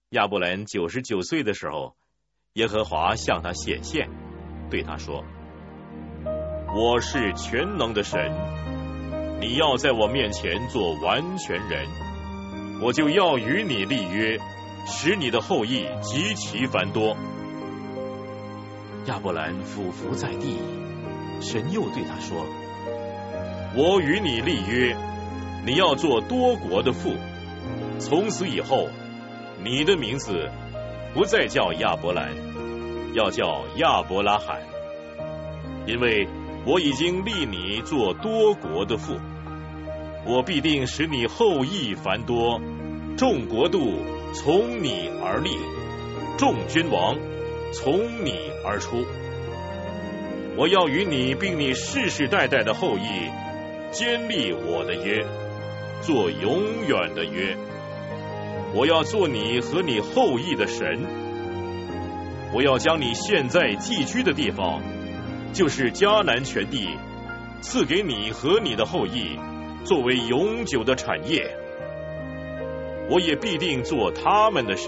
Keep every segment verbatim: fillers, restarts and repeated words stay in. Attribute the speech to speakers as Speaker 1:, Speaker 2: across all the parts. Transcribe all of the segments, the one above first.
Speaker 1: 亚伯兰九十九岁的时候，耶和华向他显现，对他说：我是全能的神，你要在我面前做完全人，我就要与你立约，使你的后裔极其繁多。亚伯兰俯伏在地，神又对他说：我与你立约，你要做多国的父，从此以后，你的名字不再叫亚伯兰，要叫亚伯拉罕，因为我已经立你做多国的父。我必定使你后裔繁多，众国度从你而立，众君王从你而出。我要与你并你世世代代的后裔坚立我的约，做永远的约。我要做你和你后裔的神。我要将你现在寄居的地方，就是迦南全地，赐给你和你的后裔，作为永久的产业。我也必定做他们的神。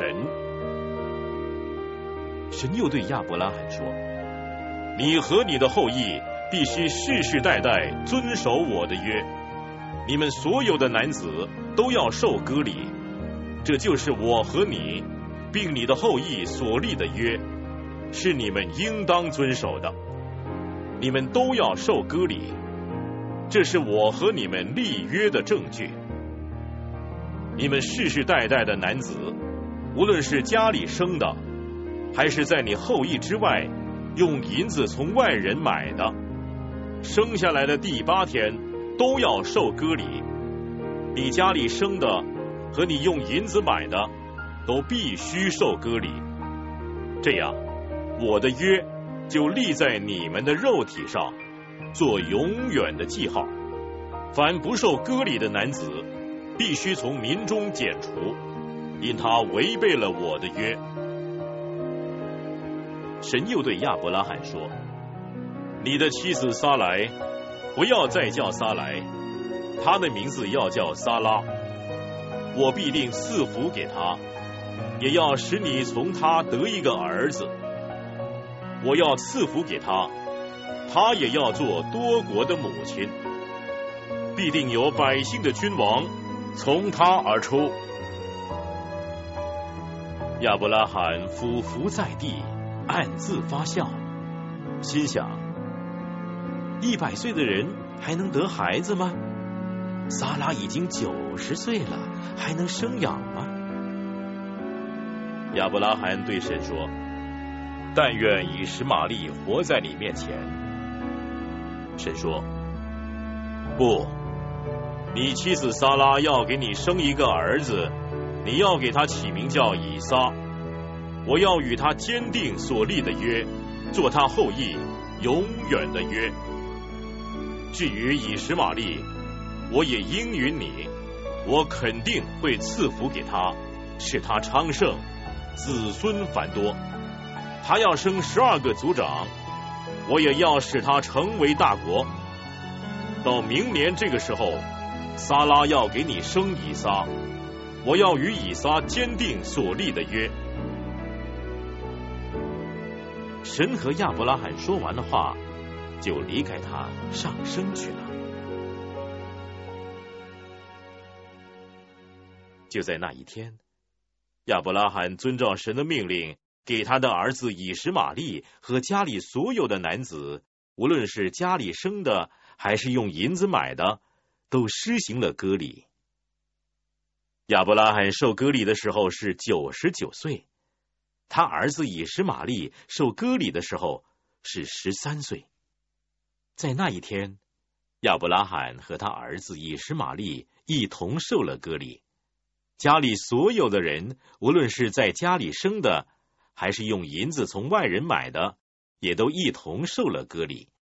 Speaker 1: 神又对亚伯拉罕说：你和你的后裔必须世世代代遵守我的约，你们所有的男子都要受割礼，这就是我和你并你的后裔所立的约，是你们应当遵守的。你们都要受割礼，这是我和你们立约的证据。你们世世代代的男子，无论是家里生的，还是在你后裔之外用银子从外人买的，生下来的第八天都要受割礼。你家里生的和你用银子买的都必须受割礼，这样我的约就立在你们的肉体上，做永远的记号。凡不受割礼的男子必须从民中剪除，因他违背了我的约。神又对亚伯拉罕说：你的妻子撒来不要再叫撒来，她的名字要叫撒拉。我必定赐福给她，也要使你从她得一个儿子。我要赐福给她，她也要做多国的母亲，必定有百姓的君王从她而出。亚伯拉罕俯伏在地，暗自发笑，心想：一百岁的人还能得孩子吗？撒拉已经九十岁了，还能生养吗？亚伯拉罕对神说：但愿以实玛利活在你面前。神说：不，你妻子撒拉要给你生一个儿子，你要给他起名叫以撒。我要与他坚定所立的约，做他后裔永远的约。至于以实玛利，我也应允你，我肯定会赐福给他，使他昌盛，子孙繁多。他要生十二个族长，我也要使他成为大国。到明年这个时候，撒拉要给你生以撒，我要与以撒坚定所立的约。神和亚伯拉罕说完了话，就离开他上升去了。就在那一天，亚伯拉罕遵照神的命令，给他的儿子以实玛利和家里所有的男子，无论是家里生的还是用银子买的，都施行了割礼。亚伯拉罕受割礼的时候是九十九岁，他儿子以实玛利受割礼的时候是十三岁。在那一天，亚伯拉罕和他儿子以实玛利一同受了割礼，家里所有的人，无论是在家里生的还是用银子从外人买的，也都一同受了割礼。